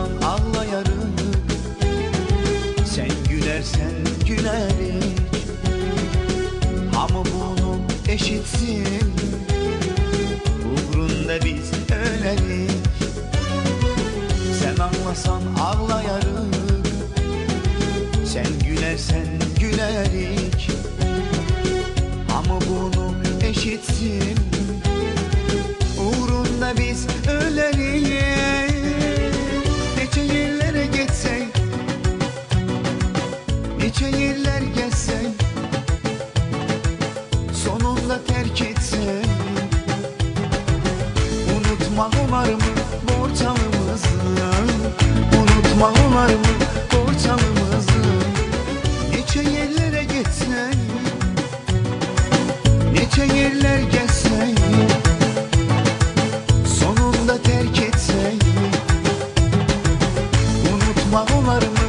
anlasan ağlayarım. Sen gülersen gülerik, ama bunu eşitsin. Uğrunda biz ölerik. Sen anlasan ağlayarım. Sen gülersen gülerik, ama bunu eşitsin. Uğrunda biz ölerik. Nece yerlere geçsek, nece yerler gezsek, sonunda terk etsek. Unutma umarım borçalımızı, unutma umarım borçalımızı. Nece yerlere geçsek, nece yerler gezsek, sonunda terk etsek. Unutma umarım